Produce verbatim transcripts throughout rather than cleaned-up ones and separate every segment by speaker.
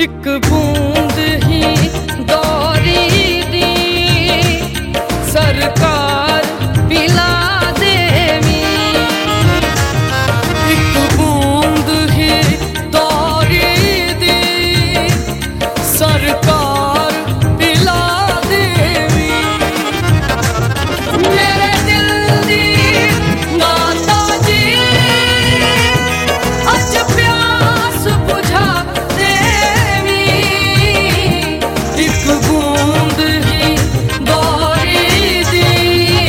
Speaker 1: एक बूंद ही दौरी दी सरकार पिला देवी। एक बूंद ही दौरी दी सरकार पिला देवी। मेरे दिल दी माता जी अज प्यास बुझा देवी। एक बूंद ही दौरी दी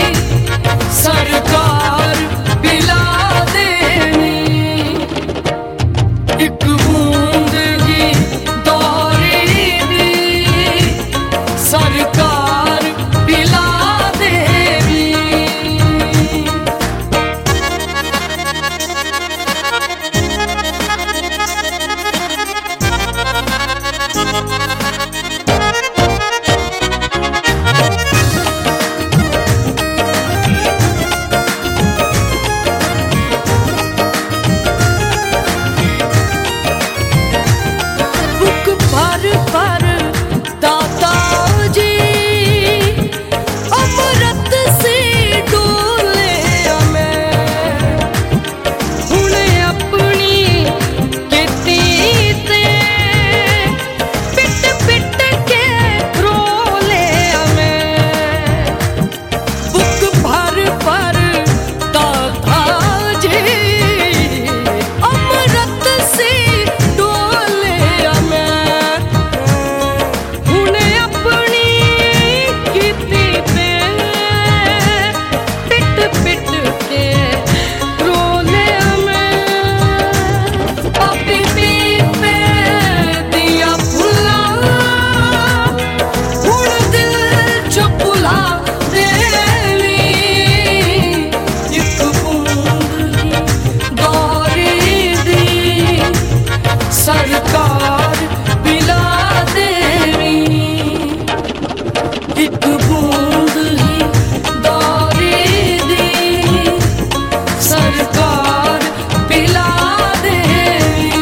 Speaker 1: सरकार पिला देवी। एक बूंद ही दौरी दी सरकार पिला देवी। बुक भर भर दाता जी अमृत से डोले मैं। हुण अपनी किती ते पिट पिट के रोले मैं। बुक भर भर दाता जी अमृत से डोले मैं। हुण अपनी किती ते पिट पिट के रोले मैं। पापी पीपे दिया फुला हुण दिल च भुला देवी। एक बूंद ही दौरी दी सरकार पिला देवी। एक बूंद ही दौरी दी सरकार पिला देवी।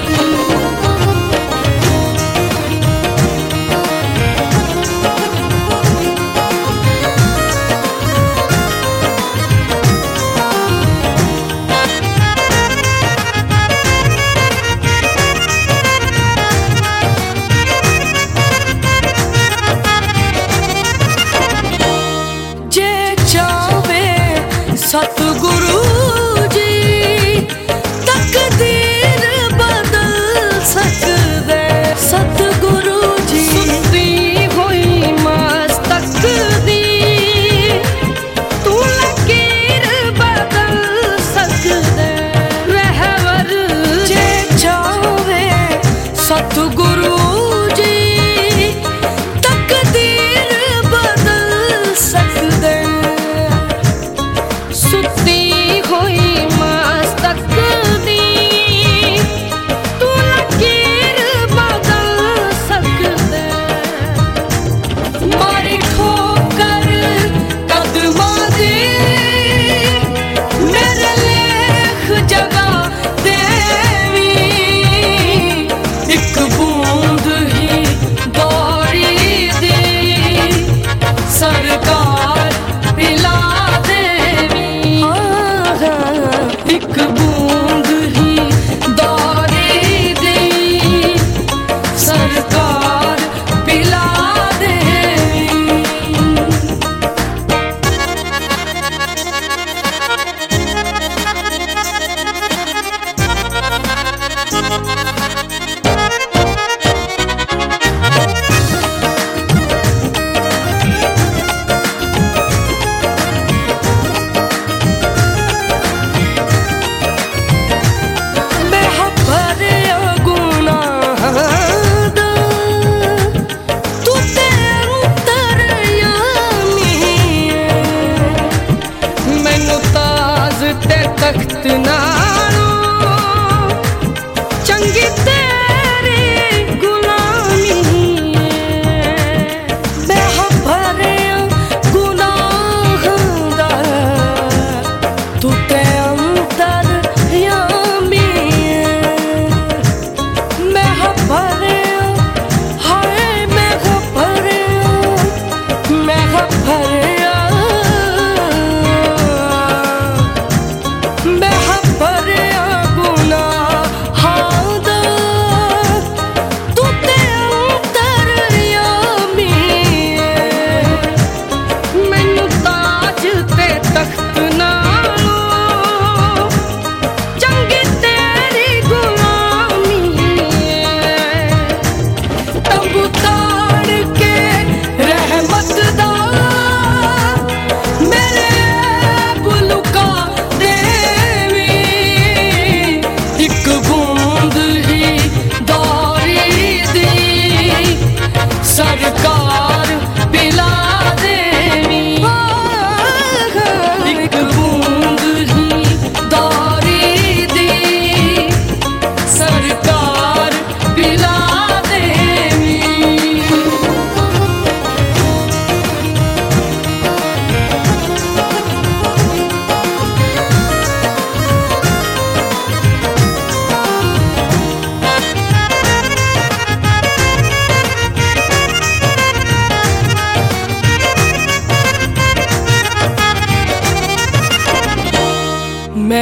Speaker 1: जे चावे सतगुरु जी तकदीर बदल सकदे। सतगुरु जी सुती होई मस्तक दी तू लकीर बदल सकदे। रहवर जे चावे सतगुरु जी तकदीर बदल सकदे। सुती होई मस्तक दी तू लकीर बदल सकदे। मारी ठोकर कदमां दी मेरे लेख जगा देवी। एक बूंद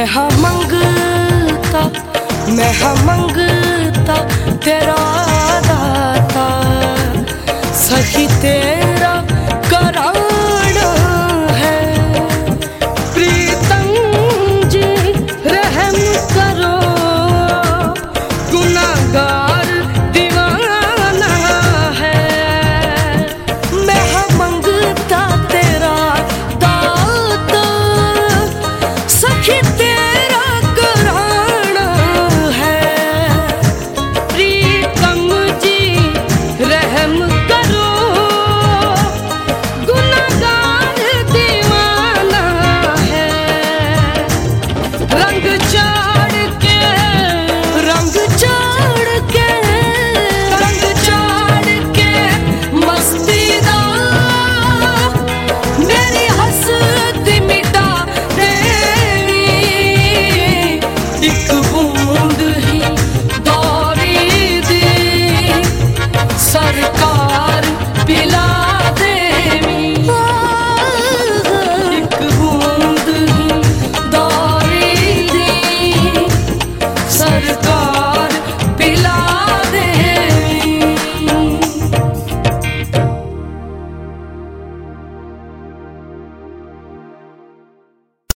Speaker 1: मैं हाँ मंगता, मैं हाँ मंगता तेरा दाता, सखी तेरा कराना है। प्रीतम जी रहम करो, गुनाहगार दीवाना है। मैं हाँ मंगता तेरा दाता, सखी तेरा कराना है। प्रीतम जी रहम करो, गुनाहगार दीवाना है। रंग चाड़ के, रंग चाड़ के, रंग चाड़ के मस्ती दा मेरी हंसती मिटा देनी। एक बूंद